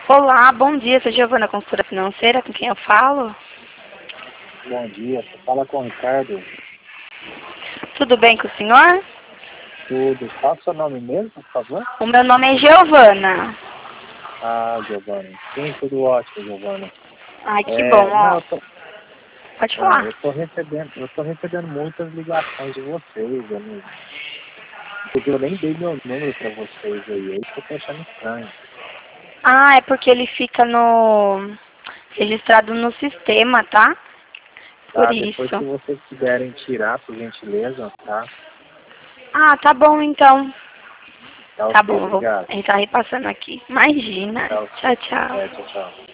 Olá, bom dia, sou Giovana, consultora financeira, com quem eu falo? Bom dia, você fala com o Ricardo. Tudo bem com o senhor? Tudo. Qual é o seu nome mesmo, por favor? O meu nome é Giovana. Ah, Giovana. Sim, tudo ótimo, Giovana. Ai, que bom, Não, ó. eu tô, Pode falar. eu tô recebendo muitas ligações de vocês, amigo. Porque eu nem dei meu número pra vocês aí, é isso que eu tô achando estranho. Ah, é porque ele fica no... registrado no sistema, tá? Por Tá? Depois isso. se vocês quiserem tirar, por gentileza, tá? Ah, tá bom então. Tá Tá ok, bom, eu vou obrigado. entrar repassando aqui. Imagina. Tá ok. Tchau, tchau. Tchau, tchau.